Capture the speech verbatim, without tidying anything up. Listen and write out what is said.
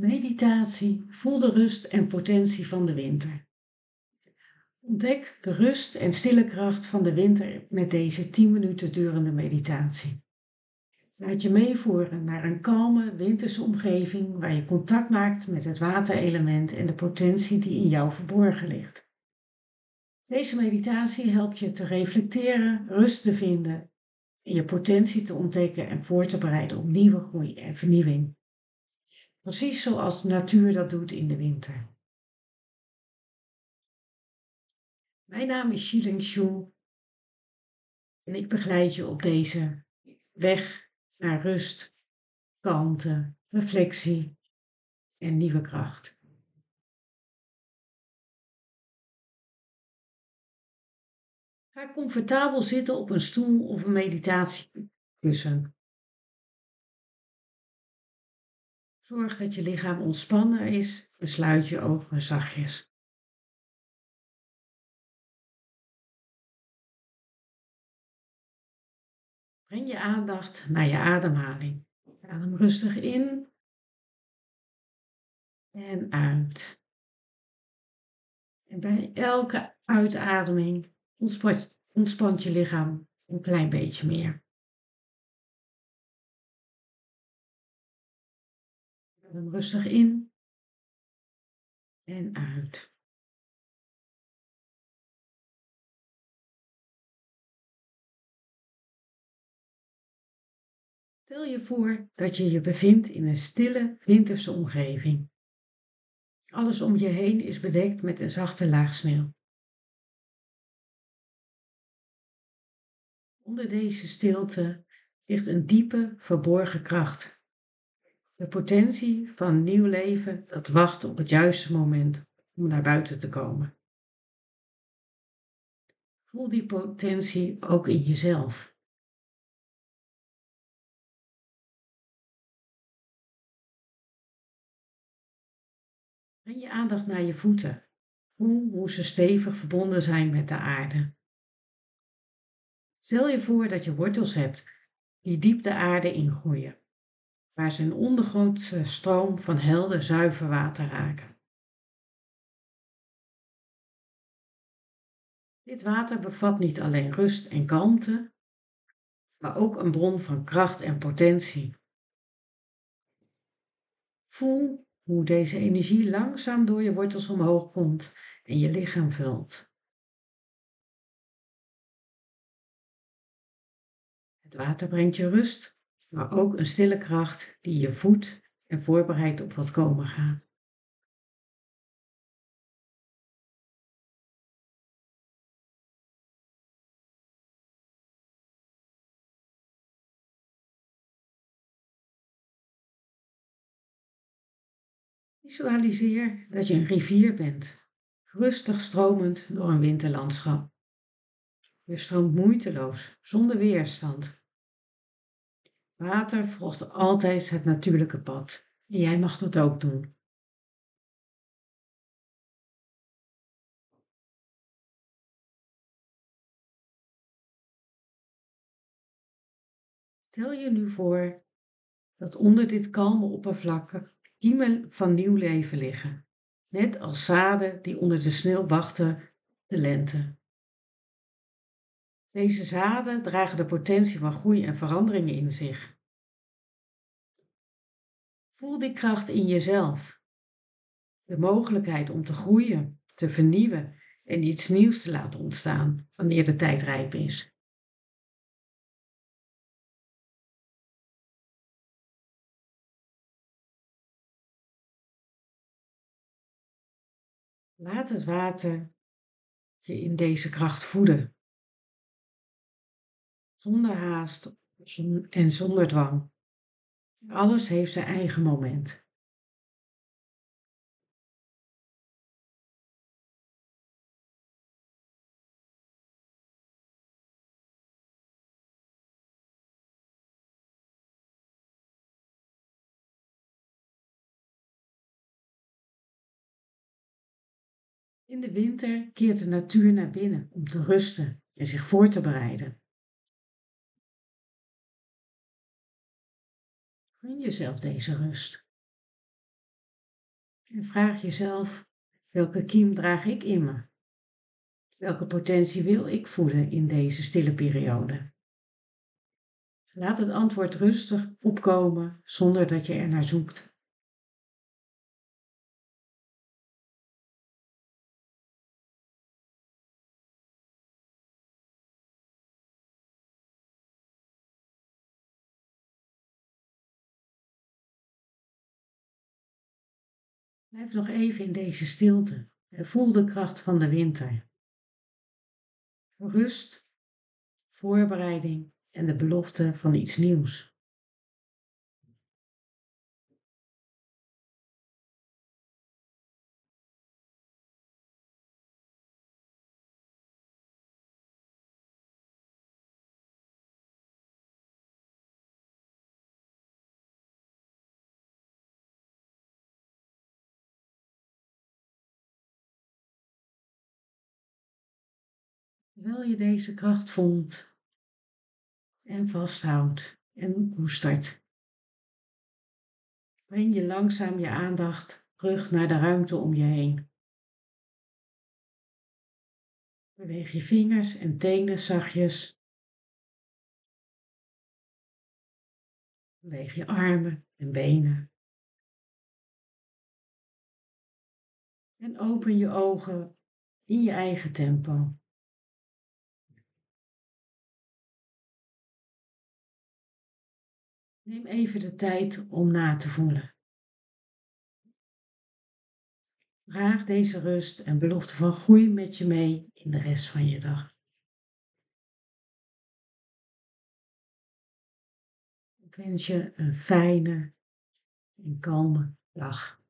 Meditatie, voel de rust en potentie van de winter. Ontdek de rust en stille kracht van de winter met deze tien minuten durende meditatie. Laat je meevoeren naar een kalme winterse omgeving waar je contact maakt met het waterelement en de potentie die in jou verborgen ligt. Deze meditatie helpt je te reflecteren, rust te vinden, en je potentie te ontdekken en voor te bereiden op nieuwe groei en vernieuwing. Precies zoals de natuur dat doet in de winter. Mijn naam is Shilin Shu en ik begeleid je op deze weg naar rust, kalmte, reflectie en nieuwe kracht. Ga comfortabel zitten op een stoel of een meditatiekussen. Zorg dat je lichaam ontspannen is en sluit je ogen zachtjes. Breng je aandacht naar je ademhaling. Adem rustig in en uit. En bij elke uitademing ontspant, ontspant je lichaam een klein beetje meer. Adem rustig in en uit. Stel je voor dat je je bevindt in een stille winterse omgeving. Alles om je heen is bedekt met een zachte laag sneeuw. Onder deze stilte ligt een diepe, verborgen kracht. De potentie van nieuw leven dat wacht op het juiste moment om naar buiten te komen. Voel die potentie ook in jezelf. Breng je aandacht naar je voeten. Voel hoe ze stevig verbonden zijn met de aarde. Stel je voor dat je wortels hebt die diep de aarde ingroeien, waar ze een ondergrondse stroom van helder zuiver water raken. Dit water bevat niet alleen rust en kalmte, maar ook een bron van kracht en potentie. Voel hoe deze energie langzaam door je wortels omhoog komt en je lichaam vult. Het water brengt je rust, maar ook een stille kracht die je voedt en voorbereidt op wat komen gaat. Visualiseer dat je een rivier bent, rustig stromend door een winterlandschap. Je stroomt moeiteloos, zonder weerstand. Water volgt altijd het natuurlijke pad en jij mag dat ook doen. Stel je nu voor dat onder dit kalme oppervlak kiemen van nieuw leven liggen, net als zaden die onder de sneeuw wachten op de lente. Deze zaden dragen de potentie van groei en verandering in zich. Voel die kracht in jezelf. De mogelijkheid om te groeien, te vernieuwen en iets nieuws te laten ontstaan wanneer de tijd rijp is. Laat het water je in deze kracht voeden. Zonder haast en zonder dwang. Alles heeft zijn eigen moment. In de winter keert de natuur naar binnen om te rusten en zich voor te bereiden. Gun jezelf deze rust. En vraag jezelf, welke kiem draag ik in me? Welke potentie wil ik voeden in deze stille periode? Laat het antwoord rustig opkomen zonder dat je er naar zoekt. Blijf nog even in deze stilte en voel de kracht van de winter. Rust, voorbereiding en de belofte van iets nieuws. Terwijl je deze kracht voelt en vasthoudt en koestert, breng je langzaam je aandacht terug naar de ruimte om je heen. Beweeg je vingers en tenen zachtjes. Beweeg je armen en benen. En open je ogen in je eigen tempo. Neem even de tijd om na te voelen. Draag deze rust en belofte van groei met je mee in de rest van je dag. Ik wens je een fijne en kalme dag.